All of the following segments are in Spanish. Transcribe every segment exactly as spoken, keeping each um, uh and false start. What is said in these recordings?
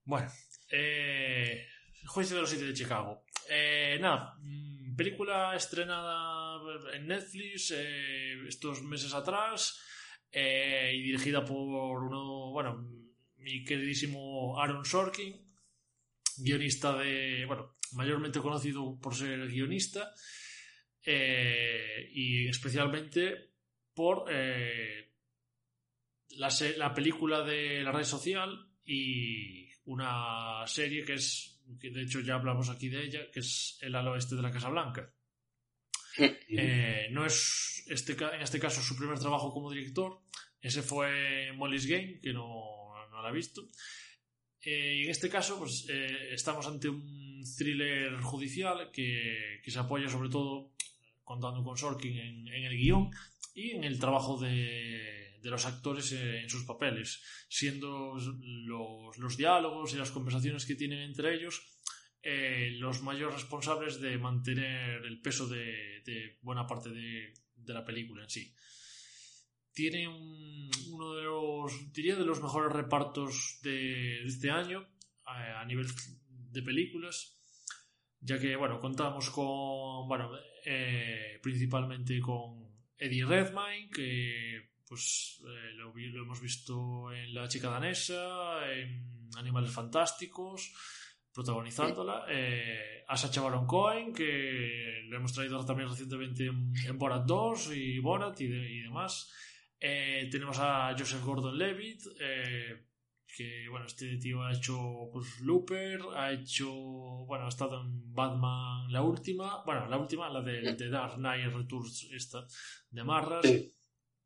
Bueno, eh, Juicio de los Siete de Chicago. Eh, nada, mm, película estrenada en Netflix eh, estos meses atrás eh, y dirigida por uno, bueno, mi queridísimo Aaron Sorkin, guionista de, bueno, mayormente conocido por ser guionista eh, y especialmente por eh, la, se- la película de la red social y una serie que es, que de hecho ya hablamos aquí de ella, que es El ala oeste de la Casa Blanca. Eh, no es este, en este caso su primer trabajo como director, ese fue Molly's Game, que no, no la he visto. Eh, y en este caso, pues eh, estamos ante un thriller judicial que, que se apoya sobre todo contando con Sorkin en, en el guión y en el trabajo de, de los actores en, en sus papeles, siendo los, los diálogos y las conversaciones que tienen entre ellos eh, los mayores responsables de mantener el peso de, de buena parte de, de la película en sí. Tiene un, uno de los, diría, de los mejores repartos de, de este año eh, a nivel de películas, ya que, bueno, contamos con, bueno, eh, principalmente con Eddie Redmayne, que pues eh, lo, lo hemos visto en La chica danesa, en Animales fantásticos, protagonizándola, eh, a Sacha Baron Cohen, que lo hemos traído también recientemente en, en Borat dos y Borat y, de, y demás. Eh, tenemos a Joseph Gordon-Levitt, eh, que bueno, este tío ha hecho pues Looper, ha hecho, bueno, ha estado en Batman la última, bueno, la última, la de, de Dark Knight Returns, esta de Marras. Sí.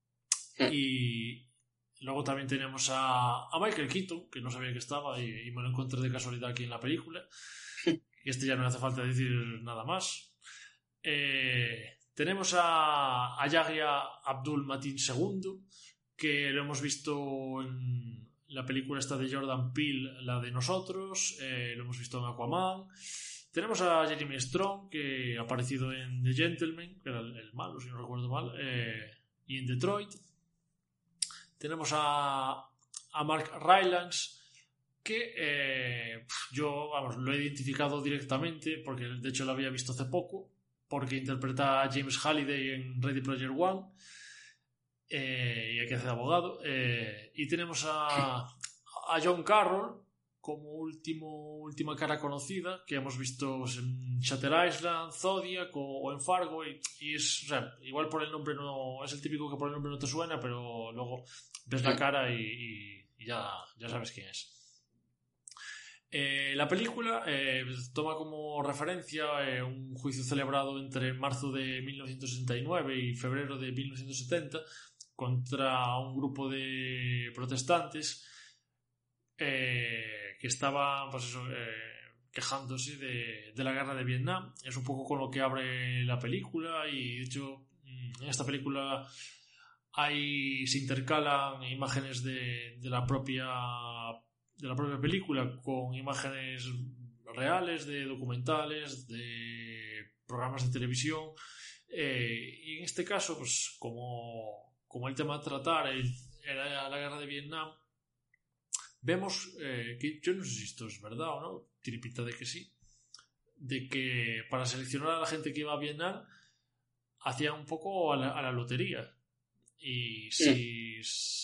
Y luego también tenemos a, a Michael Keaton, que no sabía que estaba y, y me lo encontré de casualidad aquí en la película. Y este ya no me hace falta decir nada más. Eh, tenemos a, a Yahya Abdul Mateen segundo, que lo hemos visto en la película esta de Jordan Peele, la de Nosotros, eh, lo hemos visto en Aquaman. Tenemos a Jeremy Strong, que ha aparecido en The Gentleman, que era el, el malo, si no recuerdo mal, eh, y en Detroit. Tenemos a, a Mark Rylance, que eh, yo, vamos, lo he identificado directamente, porque de hecho lo había visto hace poco, porque interpreta a James Halliday en Ready Player One, eh, y aquí hace de abogado. Eh, y tenemos a, a John Carroll como último, última cara conocida, que hemos visto pues, en Shutter Island, Zodiac o, o en Fargo, y, y es, o sea, igual por el nombre no, es el típico que por el nombre no te suena, pero luego ves la cara y, y, y ya, ya sabes quién es. Eh, la película eh, toma como referencia eh, un juicio celebrado entre marzo de mil novecientos sesenta y nueve y febrero de mil novecientos setenta contra un grupo de protestantes eh, que estaban pues eso, eh, quejándose de, de la guerra de Vietnam. Es un poco con lo que abre la película y de hecho en esta película hay, se intercalan imágenes de, de la propia de la propia película con imágenes reales de documentales, de programas de televisión, eh, y en este caso pues como, como el tema a tratar era la guerra de Vietnam, vemos eh, que yo no sé si esto es verdad o no, tiene pinta de que sí, de que para seleccionar a la gente que iba a Vietnam hacían un poco a la, a la lotería, y si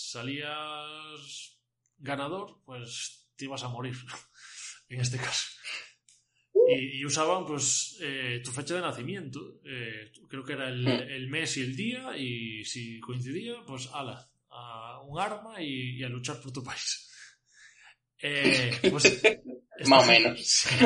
salías ganador, pues te ibas a morir en este caso. Y, y usaban pues eh, tu fecha de nacimiento, eh, creo que era el, el mes y el día, y si coincidía pues ala, a un arma y, y a luchar por tu país. Eh, pues más o menos. Sí.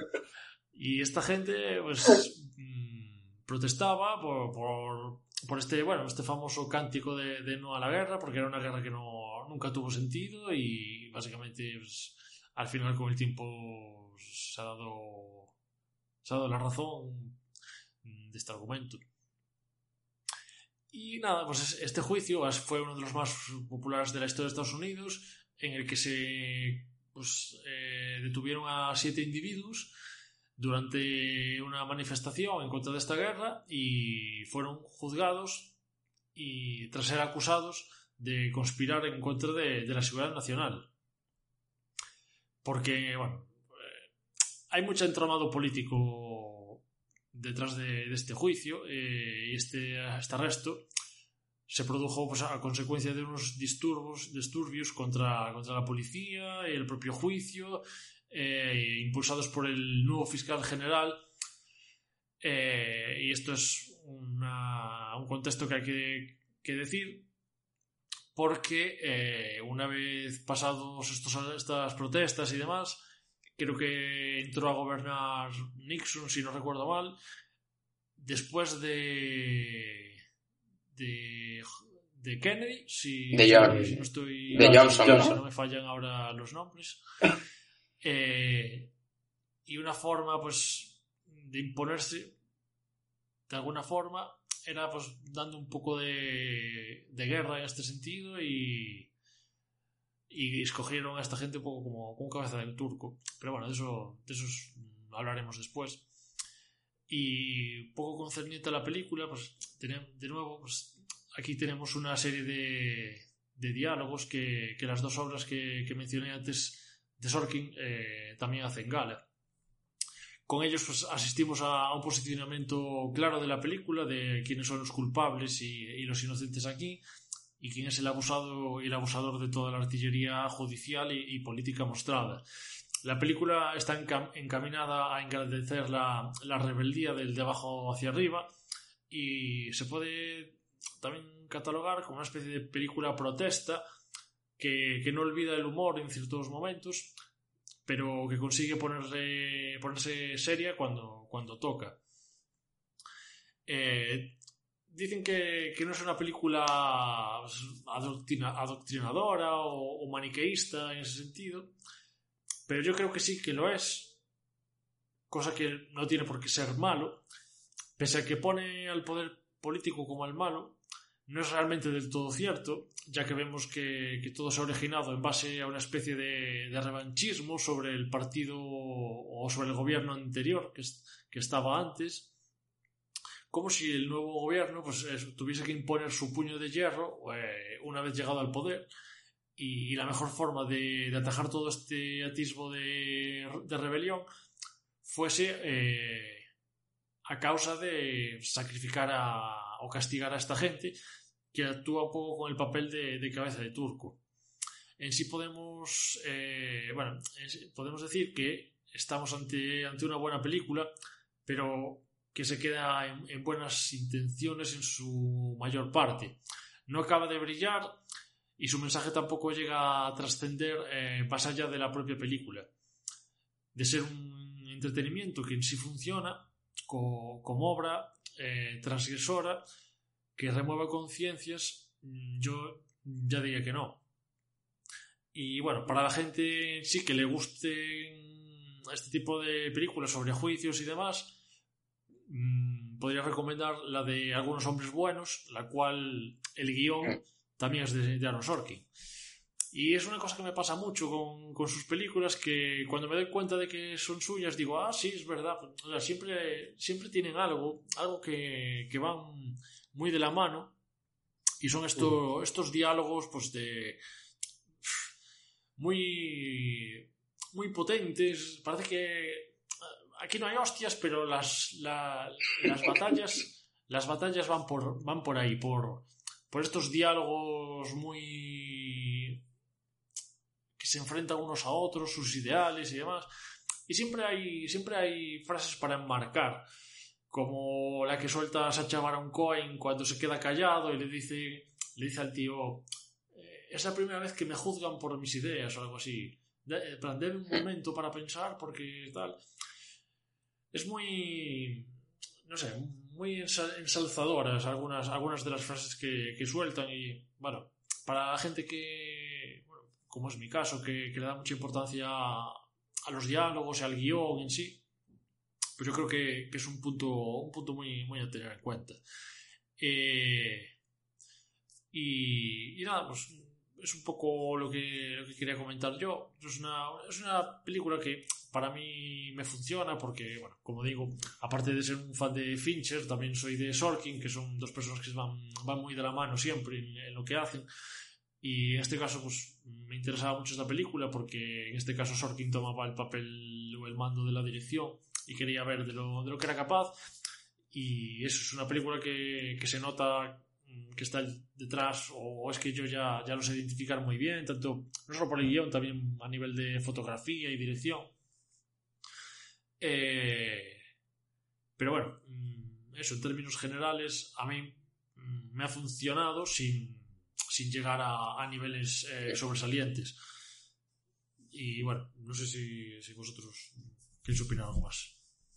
Y esta gente pues mmm, protestaba por, por, por este, bueno, este famoso cántico de, de no a la guerra, porque era una guerra que no, nunca tuvo sentido, y básicamente pues, al final con el tiempo pues, se ha dado se ha dado la razón de este argumento. Y nada, pues este juicio fue uno de los más populares de la historia de Estados Unidos, en el que se pues, eh, detuvieron a siete individuos durante una manifestación en contra de esta guerra y fueron juzgados y tras ser acusados de conspirar en contra de, de la seguridad nacional. porque, bueno, eh, hay mucho entramado político detrás de, de este juicio eh, y este, este arresto se produjo pues, a consecuencia de unos disturbios, disturbios contra, contra la policía y el propio juicio, eh, impulsados por el nuevo fiscal general. Eh, y esto es una, un contexto que hay que, que decir, porque eh, una vez pasados estos, estas protestas y demás, creo que entró a gobernar Nixon, si no recuerdo mal, después de... De, de Kennedy, si, de, si, John, si no estoy de Johnson, si ¿no? no me fallan ahora los nombres. Eh, y una forma pues de imponerse de alguna forma era pues dando un poco de, de guerra en este sentido y, y escogieron a esta gente un poco como, como cabeza del turco. Pero bueno, de eso, de eso hablaremos después. Y un poco concerniente a la película, pues de nuevo, pues aquí tenemos una serie de, de diálogos que, que las dos obras que, que mencioné antes de Sorkin eh, también hacen gala. Con ellos pues asistimos a un posicionamiento claro de la película, de quiénes son los culpables y, y los inocentes aquí, y quién es el abusado y el abusador de toda la artillería judicial y, y política mostrada. La película está encam- encaminada a engrandecer la, la rebeldía del de abajo hacia arriba y se puede también catalogar como una especie de película protesta que, que no olvida el humor en ciertos momentos, pero que consigue ponerse, ponerse seria cuando, cuando toca. Eh, dicen que, que no es una película adoctrina, adoctrinadora o, o maniqueísta en ese sentido, pero yo creo que sí que lo es, cosa que no tiene por qué ser malo, pese a que pone al poder político como al malo. No es realmente del todo cierto, ya que vemos que, que todo se ha originado en base a una especie de, de revanchismo sobre el partido o sobre el gobierno anterior que, que estaba antes, como si el nuevo gobierno pues, tuviese que imponer su puño de hierro eh, una vez llegado al poder. Y, y la mejor forma de, de atajar todo este atisbo de, de rebelión fuese eh, a causa de sacrificar a, o castigar a esta gente que actúa un poco con el papel de, de cabeza de turco. En sí podemos eh, bueno, en sí podemos decir que estamos ante, ante una buena película, pero que se queda en, en buenas intenciones en su mayor parte. No acaba de brillar y su mensaje tampoco llega a trascender eh, más allá de la propia película. De ser un entretenimiento que en sí funciona co, como obra eh, transgresora que remueva conciencias, yo ya diría que no. Y bueno, para la gente sí que le guste este tipo de películas sobre juicios y demás, mmm, podría recomendar la de Algunos hombres buenos, la cual el guión también es de, de Aaron Sorkin. Y es una cosa que me pasa mucho con, con sus películas, que cuando me doy cuenta de que son suyas digo, ah, sí, es verdad. O sea, siempre, siempre tienen algo, algo que, que van muy de la mano, y son esto, estos diálogos pues de muy muy potentes. Parece que aquí no hay hostias, pero las, la, las batallas las batallas van por, van por ahí, por, por estos diálogos muy que se enfrentan unos a otros, sus ideales y demás. Y siempre hay, siempre hay frases para enmarcar, como la que suelta Sacha Baron Cohen cuando se queda callado y le dice, le dice al tío, es la primera vez que me juzgan por mis ideas o algo así. De, plan, denme un momento para pensar porque tal. Es muy, no sé, muy ensalzadoras algunas, algunas de las frases que, que sueltan. Y bueno, para la gente que, bueno, como es mi caso, que, que le da mucha importancia a, a los diálogos y al guión en sí, pues yo creo que, que es un punto, un punto muy, muy a tener en cuenta. Eh, y, y nada, pues es un poco lo que, lo que quería comentar yo. Es una, es una película que para mí me funciona porque, bueno, como digo, aparte de ser un fan de Fincher, también soy de Sorkin, que son dos personas que van, van muy de la mano siempre en, en lo que hacen. Y en este caso, pues me interesaba mucho esta película porque en este caso Sorkin tomaba el papel o el mando de la dirección y quería ver de lo, de lo que era capaz, y eso es una película que, que se nota que está detrás, o es que yo ya, ya lo sé identificar muy bien, tanto no solo por el guión, también a nivel de fotografía y dirección. Eh, pero bueno, eso en términos generales a mí me ha funcionado sin, sin llegar a, a niveles eh, sobresalientes. Y bueno, no sé si, si vosotros queréis opinar algo más.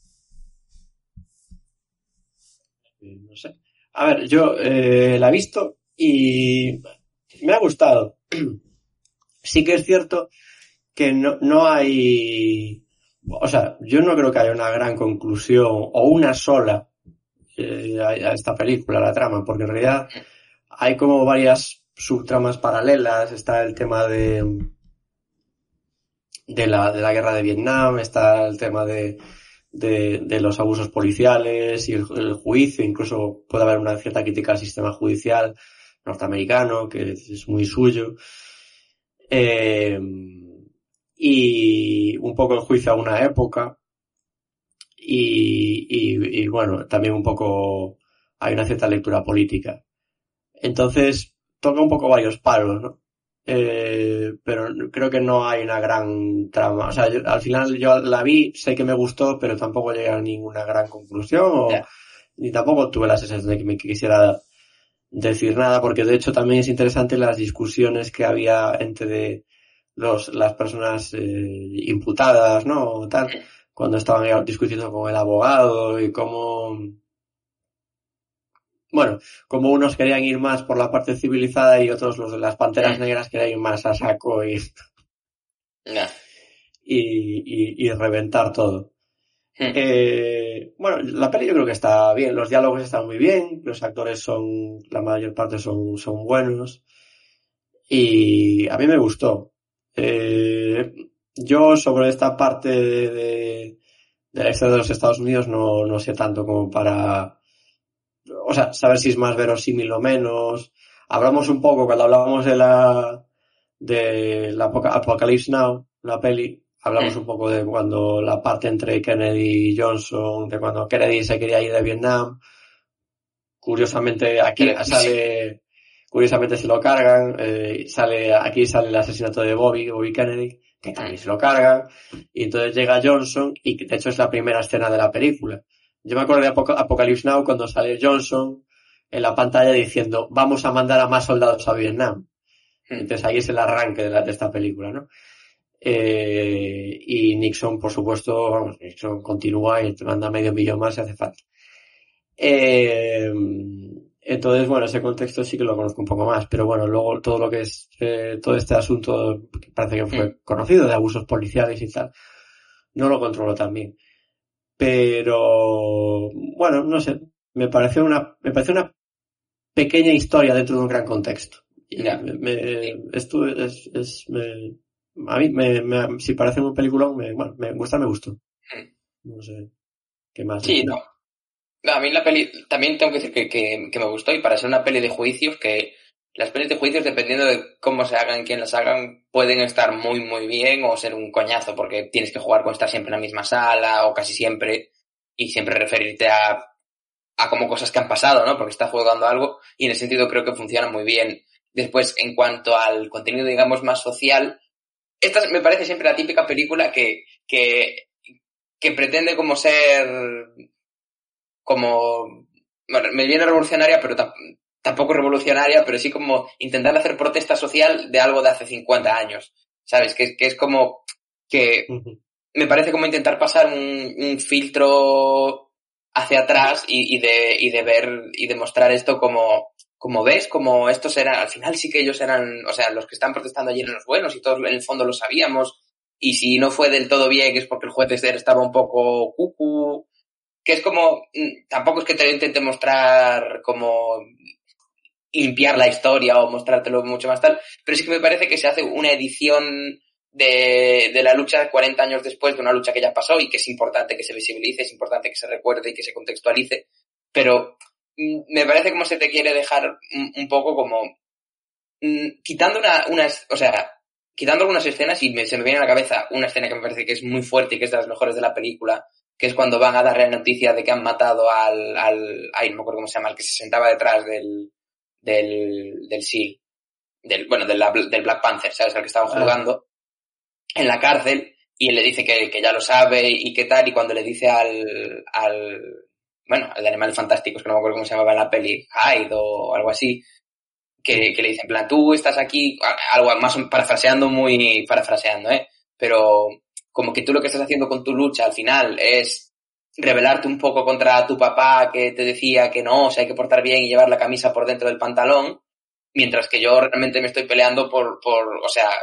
No sé. A ver, yo eh, la he visto y me ha gustado. Sí que es cierto que no, no hay... O sea, yo no creo que haya una gran conclusión o una sola eh, a, a esta película, la trama, porque en realidad hay como varias subtramas paralelas. Está el tema de de la, de la guerra de Vietnam, está el tema de De, de los abusos policiales y el, el juicio, incluso puede haber una cierta crítica al sistema judicial norteamericano, que es, es muy suyo, eh, y un poco el juicio a una época, y, y, y bueno, también un poco hay una cierta lectura política. Entonces, toca un poco varios palos, ¿no? Eh, pero creo que no hay una gran trama. O sea, yo, al final yo la vi, sé que me gustó, pero tampoco llegué a ninguna gran conclusión, o yeah. ni tampoco tuve la sensación de que me quisiera decir nada, porque de hecho también es interesante las discusiones que había entre los, las personas eh, imputadas, ¿no? O tal, cuando estaban discutiendo con el abogado y cómo... Bueno, como unos querían ir más por la parte civilizada y otros, los de las panteras negras, querían ir más a saco y, yeah. y, y, y reventar todo. Hmm. Eh, bueno, la peli yo creo que está bien, los diálogos están muy bien, los actores son, la mayor parte son, son buenos, y a mí me gustó. Eh, yo sobre esta parte de, de, de la historia de los Estados Unidos no, no sé tanto como para... O sea, saber si es más verosímil o menos. Hablamos un poco, cuando hablábamos de la de la Apocalypse Now, la peli, hablamos un poco de cuando la parte entre Kennedy y Johnson, de cuando Kennedy se quería ir de Vietnam. Curiosamente, aquí sale, curiosamente se lo cargan, eh, sale, aquí sale el asesinato de Bobby, Bobby Kennedy, que también se lo cargan, y entonces llega Johnson, y de hecho es la primera escena de la película. Yo me acuerdo de Apoc- Apocalypse Now cuando sale Johnson en la pantalla diciendo vamos a mandar a más soldados a Vietnam. Entonces ahí es el arranque de, la, de esta película, ¿no? Eh, y Nixon, por supuesto, vamos, Nixon continúa y te manda medio millón más si hace falta. Eh, entonces, bueno, ese contexto sí que lo conozco un poco más, pero bueno, luego todo lo que es eh, todo este asunto que parece que fue conocido de abusos policiales y tal, no lo controlo tan bien. Pero bueno, no sé, me parece una me parece una pequeña historia dentro de un gran contexto. Y yeah. me, me, esto es, es me, a mí me, me si parece un peliculón, me, bueno, me gusta, me gustó. No sé qué más. Sí, no. no. A mí la peli también tengo que decir que, que, que me gustó, y para ser una peli de juicios, que las pelis de juicios, dependiendo de cómo se hagan, quién las hagan, pueden estar muy, muy bien o ser un coñazo, porque tienes que jugar con estar siempre en la misma sala, o casi siempre, y siempre referirte a, a como cosas que han pasado, ¿no? Porque estás jugando algo, y en ese sentido creo que funciona muy bien. Después, en cuanto al contenido, digamos, más social, esta me parece siempre la típica película que, que, que pretende como ser, como, bueno, me viene revolucionaria, pero tampoco tampoco revolucionaria, pero sí como intentar hacer protesta social de algo de hace cincuenta años, ¿sabes? Que, que es como que uh-huh. me parece como intentar pasar un, un filtro hacia atrás y, y de y de ver y demostrar esto como como ves, como estos eran, al final sí que ellos eran, o sea, los que están protestando allí eran los buenos y todos en el fondo lo sabíamos, y si no fue del todo bien es porque el juez estaba un poco cucu, que es como, tampoco es que te lo intente mostrar como limpiar la historia o mostrártelo mucho más tal, pero sí que me parece que se hace una edición de, de la lucha cuarenta años después de una lucha que ya pasó, y que es importante que se visibilice, es importante que se recuerde y que se contextualice, pero me parece como se te quiere dejar un, un poco como mm, quitando una, una, o sea, quitando algunas escenas, y me, se me viene a la cabeza una escena que me parece que es muy fuerte y que es de las mejores de la película, que es cuando van a darle la noticia de que han matado al, al, ay, no me acuerdo cómo se llama, al que se sentaba detrás del, del, del S E A L, del, bueno, del, del Black Panther, ¿sabes? Al que estaban juzgando ah. en la cárcel, y él le dice que, que ya lo sabe y qué tal, y cuando le dice al, al, bueno, al de Animales Fantásticos, que no me acuerdo cómo se llamaba en la peli, Hyde o algo así, que, que le dice en plan, tú estás aquí, algo más parafraseando muy, parafraseando, ¿eh? Pero como que tú lo que estás haciendo con tu lucha al final es rebelarte un poco contra tu papá que te decía que no, o sea, hay que portar bien y llevar la camisa por dentro del pantalón, mientras que yo realmente me estoy peleando por, por, o sea,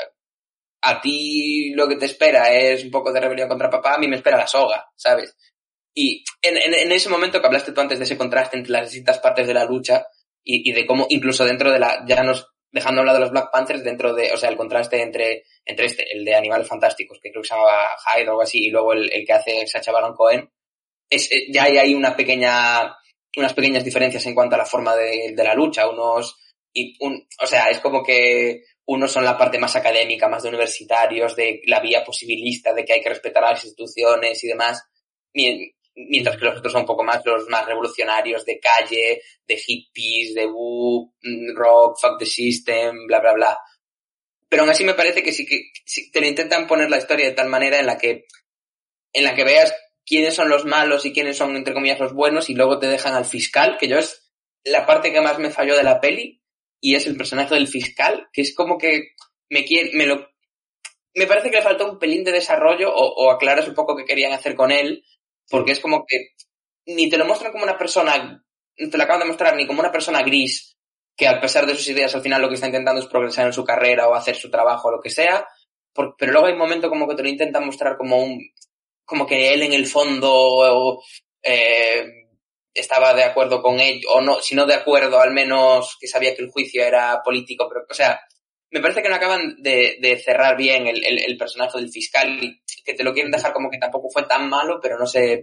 a ti lo que te espera es un poco de rebelión contra papá, a mí me espera la soga, ¿sabes? Y en, en, en ese momento que hablaste tú antes de ese contraste entre las distintas partes de la lucha y, y de cómo incluso dentro de la, ya nos, dejando hablar de los Black Panthers, dentro de, o sea, el contraste entre, entre este, el de Animales Fantásticos, que creo que se llamaba Hyde o algo así, y luego el, el que hace Sacha Baron Cohen, es, ya hay ahí una pequeña, unas pequeñas diferencias en cuanto a la forma de, de la lucha, unos, y un, o sea, es como que unos son la parte más académica, más de universitarios, de la vía posibilista, de que hay que respetar a las instituciones y demás, mientras que los otros son un poco más los más revolucionarios de calle, de hippies, de woo, rock, fuck the system, bla, bla, bla. Pero aún así me parece que sí que sí, te lo intentan poner la historia de tal manera en la que en la que veas quiénes son los malos y quiénes son, entre comillas, los buenos, y luego te dejan al fiscal, que yo es la parte que más me falló de la peli, y es el personaje del fiscal, que es como que me quiere, me lo, me parece que le faltó un pelín de desarrollo o, o aclaras un poco qué querían hacer con él, porque es como que ni te lo muestran como una persona, no te lo acaban de mostrar ni como una persona gris, que a pesar de sus ideas al final lo que está intentando es progresar en su carrera o hacer su trabajo o lo que sea, por, pero luego hay un momento como que te lo intentan mostrar como un, como que él en el fondo eh, estaba de acuerdo con ello, o no, si no de acuerdo, al menos que sabía que el juicio era político, pero, o sea, me parece que no acaban de, de cerrar bien el, el, el personaje del fiscal, que te lo quieren dejar como que tampoco fue tan malo, pero no sé,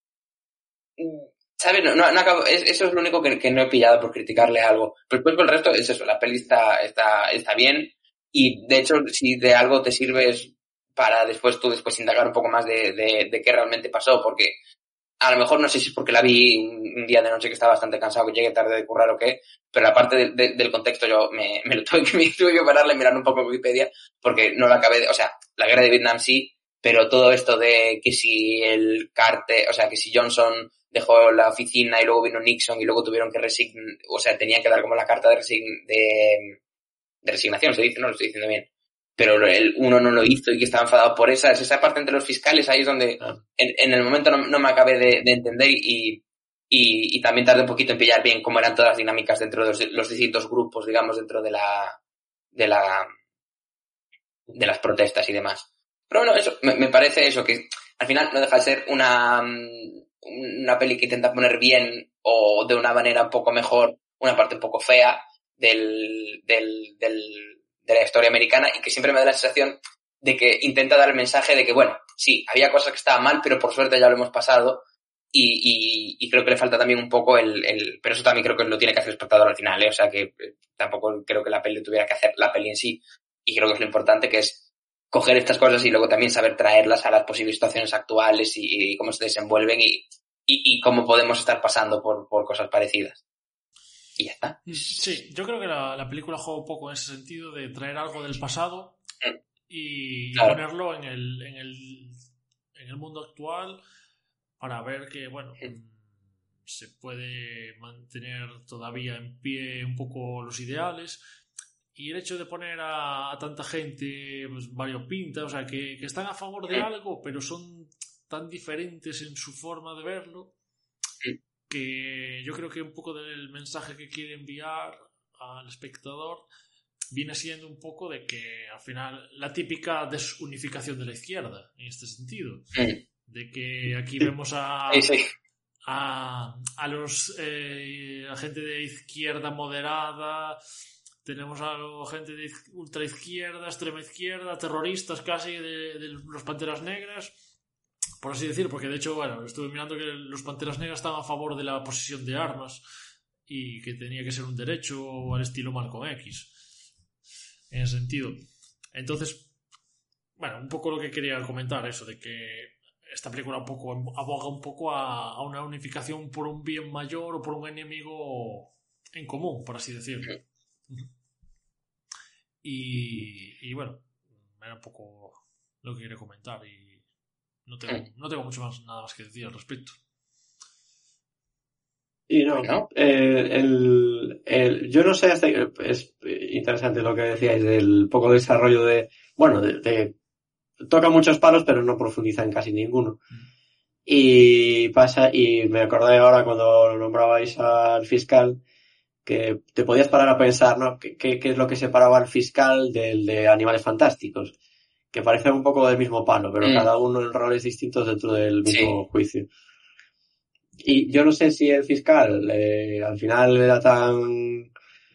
¿sabes? No, no, no acabo, es, eso es lo único que, que no he pillado por criticarle algo. Pero después por el resto es eso, la peli está, está, está bien, y de hecho si de algo te sirves para después tú después indagar un poco más de, de, de qué realmente pasó, porque a lo mejor no sé si es porque la vi un, un día de noche que estaba bastante cansado, que llegué tarde de currar o qué, pero la parte de, de, del contexto yo me, me lo tuve que, me tuve que pararle y mirar un poco en Wikipedia, porque no la acabé de, o sea, la guerra de Vietnam sí, pero todo esto de que si el Carter, o sea, que si Johnson dejó la oficina y luego vino Nixon y luego tuvieron que resignar, o sea, tenían que dar como la carta de, resign, de, de resignación, se dice, no lo estoy diciendo bien, pero el uno no lo hizo y que estaba enfadado por esa, es esa parte entre los fiscales, ahí es donde ah. en, en el momento no, no me acabé de, de entender y, y, y también tardé un poquito en pillar bien cómo eran todas las dinámicas dentro de los, los distintos grupos, digamos, dentro de la, de la, de las protestas y demás. Pero bueno, eso, me, me parece eso, que al final no deja de ser una, una peli que intenta poner bien o de una manera un poco mejor, una parte un poco fea del, del, del, de la historia americana, y que siempre me da la sensación de que intenta dar el mensaje de que, bueno, sí, había cosas que estaban mal, pero por suerte ya lo hemos pasado, y, y, y creo que le falta también un poco el, el, pero eso también creo que lo tiene que hacer el espectador al final, ¿eh? O sea que eh, tampoco creo que la peli tuviera que hacer la peli en sí, y creo que es lo importante, que es coger estas cosas y luego también saber traerlas a las posibles situaciones actuales y, y cómo se desenvuelven y, y, y cómo podemos estar pasando por, por cosas parecidas. Y ya está. Sí, yo creo que la, la película juega un poco en ese sentido de traer algo del pasado y claro. ponerlo en el, en el en el mundo actual para ver que, bueno, sí. se puede mantener todavía en pie un poco los ideales. Y el hecho de poner a, a tanta gente pues, variopinta, o sea, que, que están a favor de algo, pero son tan diferentes en su forma de verlo, que yo creo que un poco del mensaje que quiere enviar al espectador viene siendo un poco de que al final la típica desunificación de la izquierda, en este sentido, de que aquí vemos a... Sí, sí. a, a los eh, a gente de izquierda moderada, tenemos a gente de ultra izquierda, extrema izquierda, terroristas casi de, de los Panteras Negras, por así decir, porque de hecho, bueno, estuve mirando que los Panteras Negras estaban a favor de la posesión de armas y que tenía que ser un derecho al estilo Malcolm X, en ese sentido. Entonces, bueno, un poco lo que quería comentar, eso de que esta película un poco aboga un poco a, a una unificación por un bien mayor o por un enemigo en común, por así decirlo. Y, y bueno, era un poco lo que quería comentar y no tengo, no tengo mucho más nada más que decir al respecto. Y no, ¿no? Eh, el, el, yo no sé, hasta es interesante lo que decíais del poco desarrollo de, bueno, de, de toca muchos palos pero no profundiza en casi ninguno. Mm. Y pasa, y me acordé ahora cuando nombrabais al fiscal, que te podías parar a pensar, ¿no? ¿Qué, qué, qué es lo que separaba al fiscal del de Animales Fantásticos? Que parecen un poco del mismo palo, pero mm. cada uno en roles distintos dentro del mismo sí. juicio. Y yo no sé si el fiscal eh, al final era tan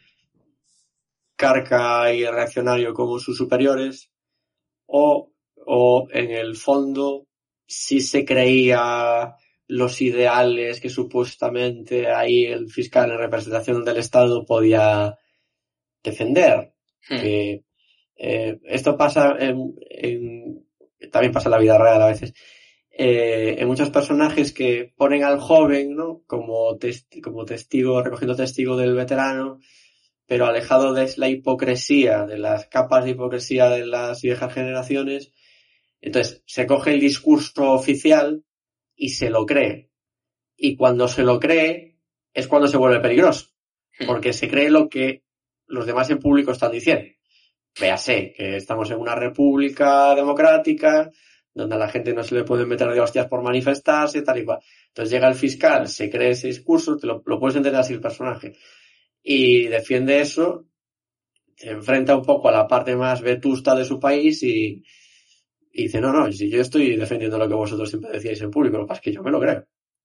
carca y reaccionario como sus superiores, o, o en el fondo sí se creía los ideales que supuestamente ahí el fiscal en representación del Estado podía defender. Hmm. Que eh, esto pasa en, en, también pasa en la vida real a veces. Eh, en muchos personajes que ponen al joven, ¿no? Como, testi- como testigo, recogiendo testigo del veterano, pero alejado de la hipocresía, de las capas de hipocresía de las viejas generaciones. Entonces, se coge el discurso oficial y se lo cree. Y cuando se lo cree, es cuando se vuelve peligroso. Porque se cree lo que los demás en público están diciendo. Véase, que estamos en una república democrática, donde a la gente no se le puede meter de hostias por manifestarse, tal y cual. Entonces llega el fiscal, se cree ese discurso, te lo, lo puedes entender así el personaje, y defiende eso, se enfrenta un poco a la parte más vetusta de su país y, y dice, no, no, si yo estoy defendiendo lo que vosotros siempre decíais en público, lo que pasa es que yo me lo creo.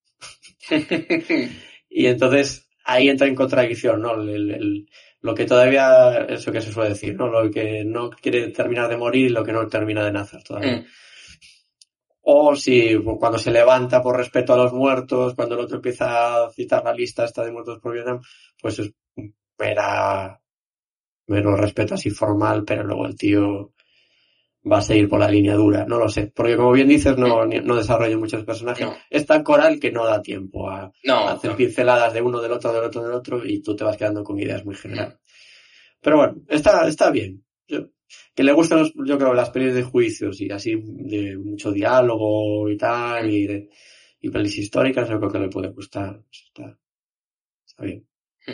Y entonces ahí entra en contradicción, ¿no? El, el, el, lo que todavía, eso que se suele decir, ¿no? Lo que no quiere terminar de morir y lo que no termina de nacer todavía. Mm. O si cuando se levanta por respeto a los muertos, cuando el otro empieza a citar la lista esta de muertos por Vietnam, pues es mera, mero respeto así formal, pero luego el tío va a seguir por la línea dura, no lo sé, porque como bien dices, no, no desarrolla muchos personajes, no. Es tan coral que no da tiempo a, no, a hacer no. pinceladas de uno, del otro, del otro, del otro, y tú te vas quedando con ideas muy generales. No. Pero bueno, está, está bien. Yo, que le gustan, los, yo creo, las pelis de juicios y así, de mucho diálogo y tal, y, de, y pelis históricas, yo creo que le puede gustar. Está, está bien.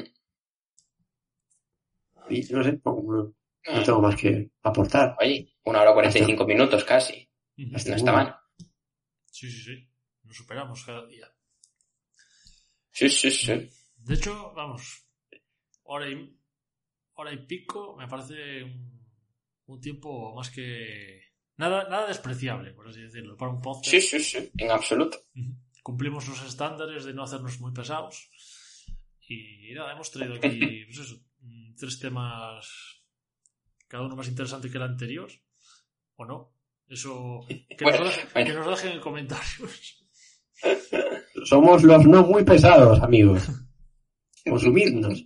Y no sé, no, no tengo más que aportar. Oye, una hora cuarenta y cinco hasta, minutos casi. Hasta no está mal. Sí, sí, sí. Nos superamos cada día. Sí, sí, sí. De hecho, vamos, hora y, hora y pico me parece un, un tiempo más que... Nada, nada despreciable, por así decirlo, para un podcast. Sí, sí, sí, en absoluto. Cumplimos los estándares de no hacernos muy pesados. Y nada, hemos traído aquí, pues eso, tres temas, cada uno más interesante que el anterior, ¿o no? Eso, que, bueno, nos, dejen, bueno. que nos dejen en comentarios. Somos los no muy pesados, amigos. Consumidnos.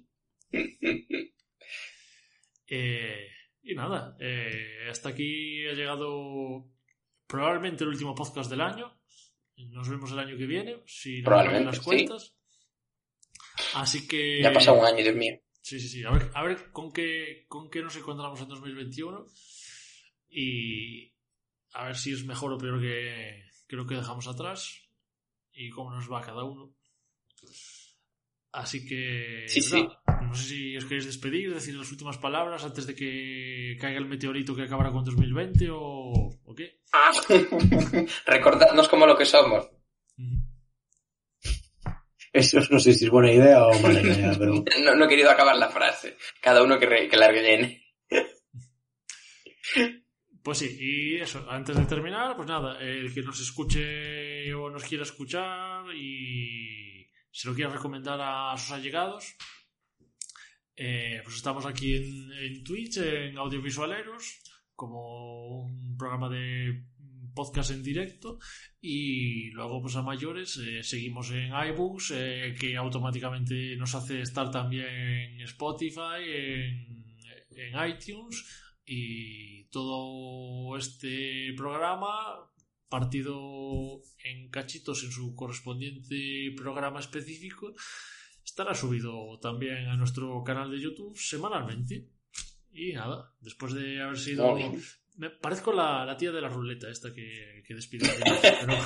Eh, y nada, eh, hasta aquí ha llegado probablemente el último podcast del año. Nos vemos el año que viene, si no me las cuentas. Sí. Así que... Ya ha pasado un año, Dios mío. Sí, sí, sí. A ver, a ver con qué, con qué nos encontramos en dos mil veintiuno y a ver si es mejor o peor que, que lo que dejamos atrás y cómo nos va cada uno. Así que... Sí, sí. No sé si os queréis despedir, decir las últimas palabras antes de que caiga el meteorito que acabará con dos mil veinte o, o qué. Recordadnos como lo que somos. Eso no sé si es buena idea o mala idea, pero... no, no he querido acabar la frase. Cada uno que, re, que la rellene. Pues sí, y eso, antes de terminar, pues nada, el que nos escuche o nos quiera escuchar y se lo quiera recomendar a sus allegados, eh, pues estamos aquí en, en Twitch, en Audiovisualeros, como un programa de podcast en directo, y luego pues a mayores eh, seguimos en iBooks, eh, que automáticamente nos hace estar también en Spotify, en, en iTunes y todo este programa partido en cachitos en su correspondiente programa específico estará subido también a nuestro canal de YouTube semanalmente. Y nada, después de haber sido... Me parezco la, la tía de la ruleta esta que, que despidió. Pero...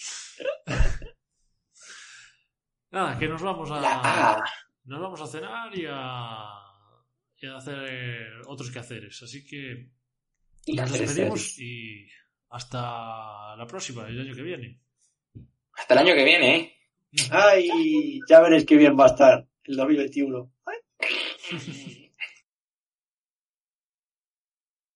nada, que nos vamos a... Nos vamos a cenar y a... y a hacer otros quehaceres. Así que y nos despedimos y hasta la próxima, el año que viene. Hasta el año que viene, ¿eh? Ay, ya veréis qué bien va a estar el dos mil veintiuno. Ay.